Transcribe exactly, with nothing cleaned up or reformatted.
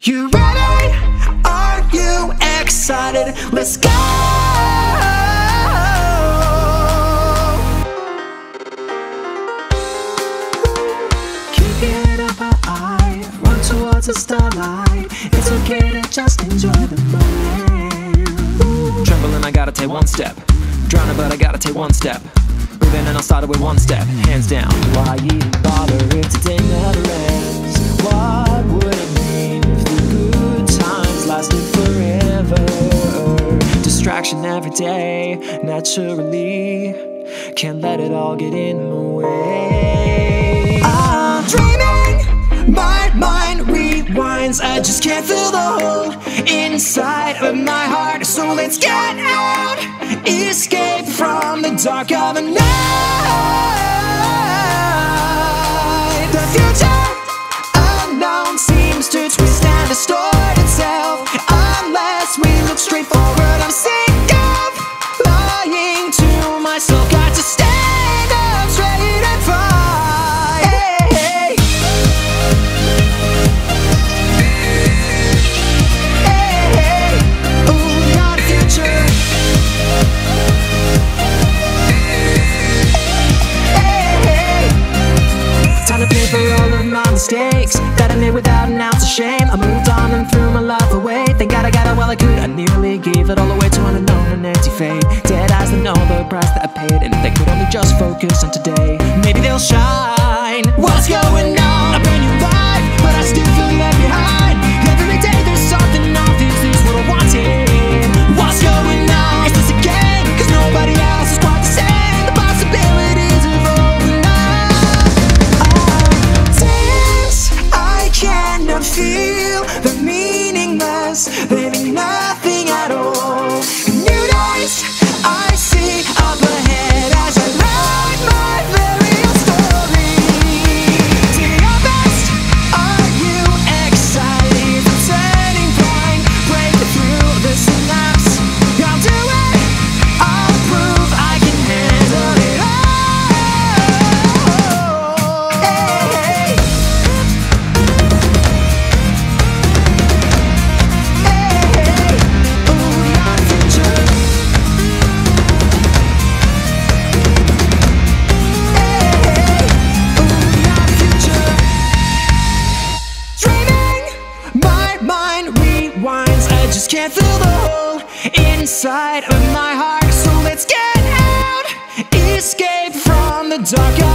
You ready? Are you excited? Let's go! Keep your head up high, run towards the starlight. It's okay to just enjoy the moment. Trembling, I gotta take one step. Drowning, but I gotta take one step. Breathing and I'll start it with one step. Hands down. Why even bother if today never ends? What would it mean if the good times lasted forever? Distraction every day, naturally. Can't let it all get in the way. I'm dreaming, my mind rewinds. I just can't feel the hole inside of my heart. So let's get out, escape from the dark of the night. The future unknown seems to twist and distort itself unless we look straight forward. I'm sick of lying to myself. Got to stand up straight and fight. Hey, hey. Hey, hey. Ooh, got a future. Time to pay for all of my mistakes that I made without an ounce of shame. I moved on and threw my life away. Thank God I got it while I could. I nearly gave it all away to an unknown and empty fate. Dead eyes that know the price that I paid, and if they could only just focus on today, maybe they'll shine. What's going on? A brand new life, but I still feel left behind. Every day there's something off. Is this what I wanted? What's going on? Is this a game? Cause nobody else is quite the same. The possibilities of opening up. I cannot feel the meaningless, leaving nothing at all. New days I see up ahead as I write my very own story. Do your best, are you excited? I'm turning point, break through the synapse. I'll do it, I'll prove I can handle it all. Hey, hey. I just can't feel the hole inside of my heart. So let's get out, escape from the dark.